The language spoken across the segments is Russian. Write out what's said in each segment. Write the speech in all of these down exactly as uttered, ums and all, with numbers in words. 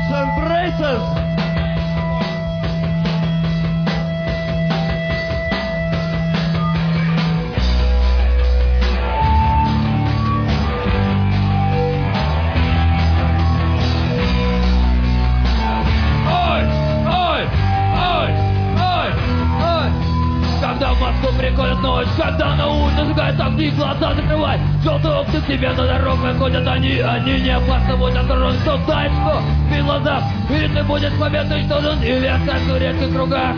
and braces. Приходит ночь, когда на улице сгорает огни, глаза закрывай. Желтые опции тебе на дорогу ходят они, они не опасно будут осторожны. Кто знает, что в глазах, или ты будешь победно уничтожен, или останешься в редких кругах.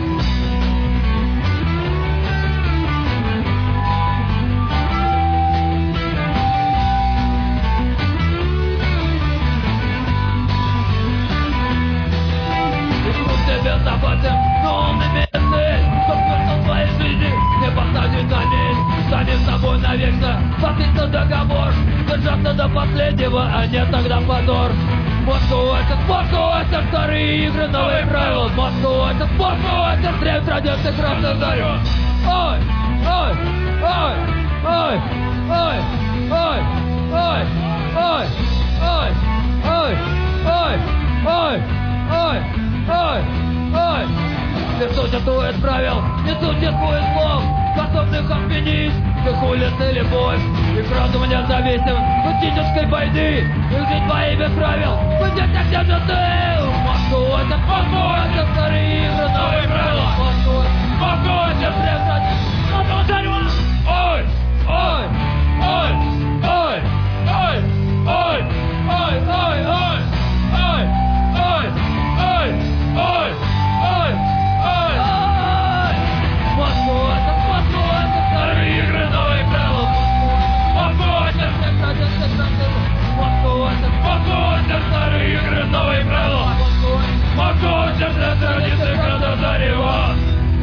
И пусть тебе заботим, но он имеет цель, что смысл твоей жизни не поставить на месть. Станет с тобой навечно, подписан договор, держаться до последнего, а нет тогда позор. Москва это Москва это старые игры, новые правила. Москва это Москва это древь традиции красных зарю. Ой, ой, ой, ой, ой, ой, ой, ой, ой, ой, ой, ой, ой, ой, ой. Не существует правил, не существует слов, способных отменить их улицы любовь. Их разум не зависим от физической войны. Их жизнь твои без правил, пойдет как где же ты? Москва это Москва это старые игры, новые правила. Москва, Москва это древь традиции. Ой, ой, ой, ой, ой, ой, ой, ой, ой, ой, ой, ой, ой, ой, ой. Москва это Москва это старые игры, новые правила. Москва это древь традиции. Москва это Москва это старые игры, новые правила. Москва это древь традиции, города зарева.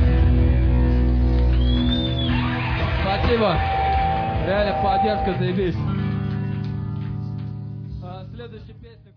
Спасибо. Реально поддержка, заебись. А, следующая песня.